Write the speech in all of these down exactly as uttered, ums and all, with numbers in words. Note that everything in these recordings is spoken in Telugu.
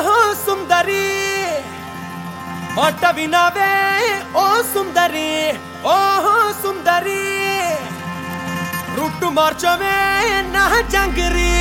ఓహో సుందరి మాట వినవే ఓ సుందరి ఓహో సుందరి రూటు మార్చవే నా జంగిరి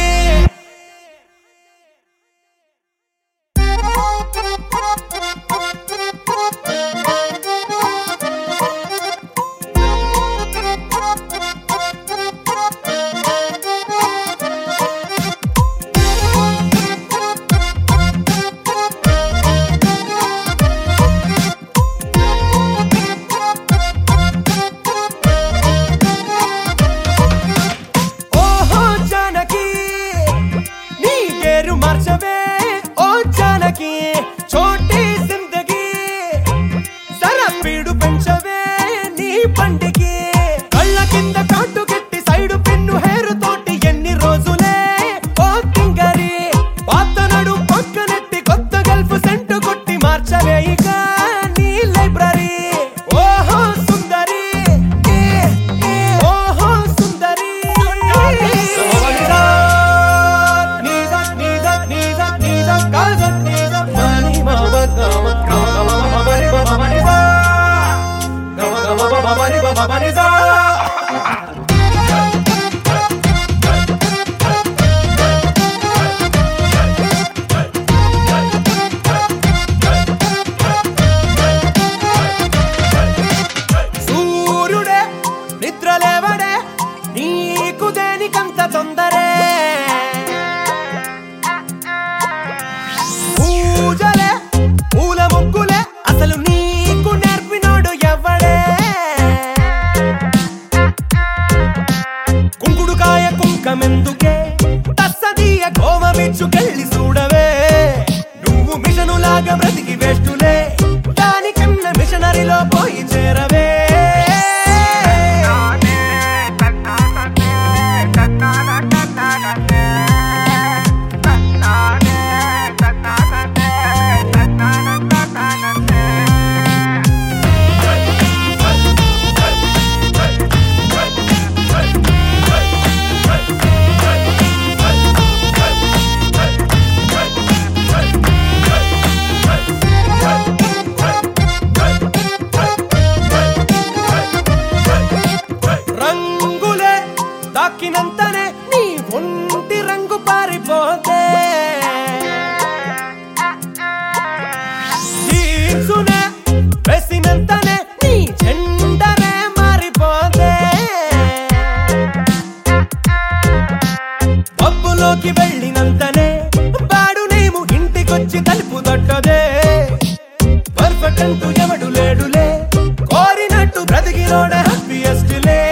మార్చవే ఓ జానకి చోటీ జిందగీ సరా పీడు పెంచవే నీ పండికి కళ్ళ కింద కాటు గిట్టి సైడు పిన్ను హేరు తోటి ఎన్ని రోజులే ఓ తింగరి పాత నడు పక్కనెట్టి కొత్త గల్ఫ్ సెంటు కొట్టి మార్చవే ఇక నీ లైబ్రరీ ఓహో సుందరి ఓహో సుందరి సూర్యుడే నిద్రలేవడే నీకు దేనికంత తొందరే పూజలే పూల ముగ్గులే అసలు నీకు నేర్పినోడు ఎవడే కుంకుడుకాయ కుంకమెందుకే తస్సదీయ కోమ బిచ్చుకెళ్ళి చూడవే నువ్వు మిషనులాగా బ్రతికి వేస్తులే దానికన్నా మిషనరీలో పోయి చేరవే తాకినంతనే నీ ఒంటి రంగు పారిపోతే జీన్సునే వేసినంతనే నీ జెండరే మారిపోతే పబ్బులోకి వెళ్ళినంతనే బాడు నేము ఇంటికొచ్చి తలుపు తట్టదే పర్ఫెక్ట్ అంటూ ఎవడు లేడులే కోరినట్టు బ్రతికినోడ హ్యాపీయెస్ట్ లే